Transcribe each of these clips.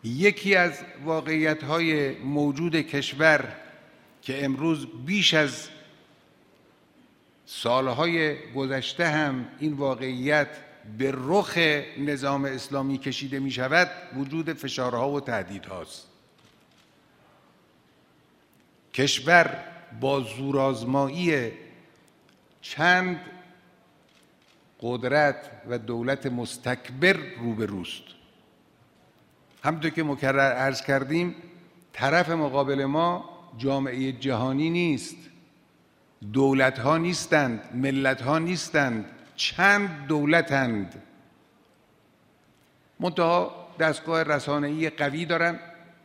یکی از واقعیت‌های موجود کشور که امروز بیش از سالهای گذشته هم این واقعیت به رخ نظام اسلامی کشیده می شود، وجود فشارها و تهدیدهاست. کشور با زورآزمایی چند قدرت و دولت مستکبر روبروست. همونطور که مکرر عرض کردیم، طرف مقابل ما جامعه جهانی نیست، دولت‌ها نیستند، ملت‌ها نیستند، چند دولتند. منتها دستگاه رسانه‌ای قوی دارن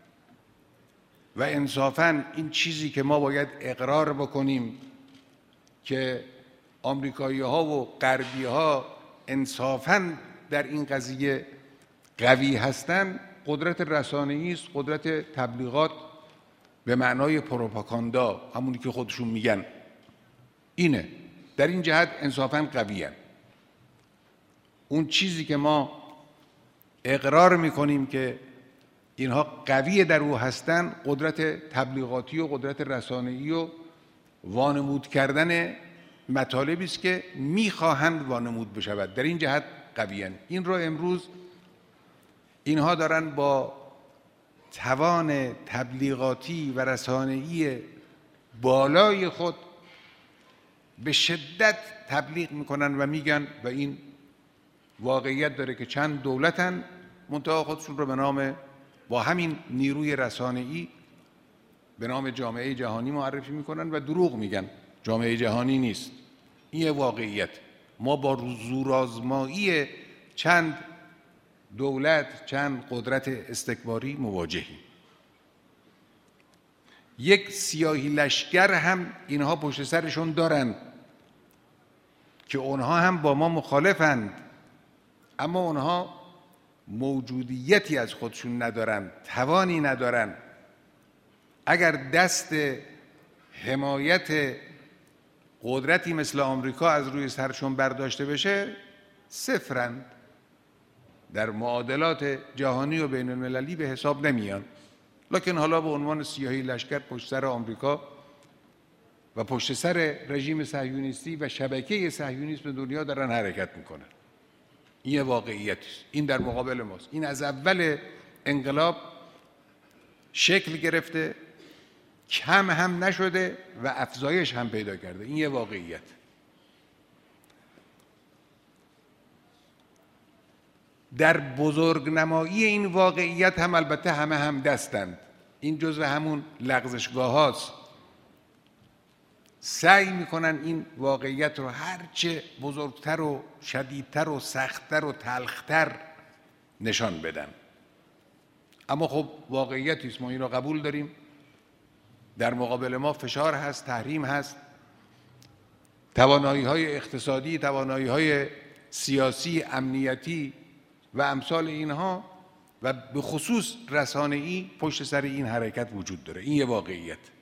و انصافاً این چیزی که ما باید اقرار بکنیم که آمریکایی‌ها و غربی‌ها انصافاً در این قضیه قوی هستند، قدرت رسانه‌ای است، قدرت تبلیغات به معنای پروپاگاندا، همونی که خودشون میگن اینه. در این جهت انصافاً قوی‌اند. اون چیزی که ما اقرار میکنیم که اینها قوی در او هستند، قدرت تبلیغاتی و قدرت رسانه‌ای و وانمود کردن مطالبی است که میخواهند وانمود بشود. در این جهت قوی‌اند. این رو امروز اینها دارن با توان تبلیغاتی و رسانه‌ای بالای خود به شدت تبلیغ میکنن و میگن و این واقعیت داره که چند دولتن، منتها خودشون رو به نام با همین نیروی رسانه‌ای به نام جامعه جهانی معرفی میکنن و دروغ میگن، جامعه جهانی نیست. این واقعیت. ما با زورآزمایی چند دولت، چند قدرت استکباری مواجهیم. یک سیاهی لشکر هم اینها پشت سرشون دارن که اونها هم با ما مخالفند، اما اونها موجودیتی از خودشون ندارن، توانی ندارن. اگر دست حمایت قدرتی مثل آمریکا از روی سرشون برداشته بشه، صفرند، در معادلات جهانی و بین المللی به حساب نمیان. لکن حالا به عنوان سیاهی لشکر پشت سر آمریکا و پشت سر رژیم صهیونیستی و شبکه صهیونیسم دنیا دارن حرکت میکنن. این واقعیت است. این در مقابل ماست. این از اول انقلاب شکل گرفته، کم هم نشده و افزایش هم پیدا کرده. این یه واقعیت. در بزرگنمایی این واقعیت هم البته همه هم دستند. این جزو همون لغزشگاه هاست. سعی میکنن این واقعیت رو هرچه بزرگتر و شدیدتر و سختتر و تلختر نشان بدن. اما خب واقعیتی است، ما این رو قبول داریم. در مقابل ما فشار هست، تحریم هست، توانایی‌های اقتصادی، توانایی‌های سیاسی، امنیتی و امثال اینها و به خصوص رسانه‌ای پشت سر این حرکت وجود داره. این یه واقعیت.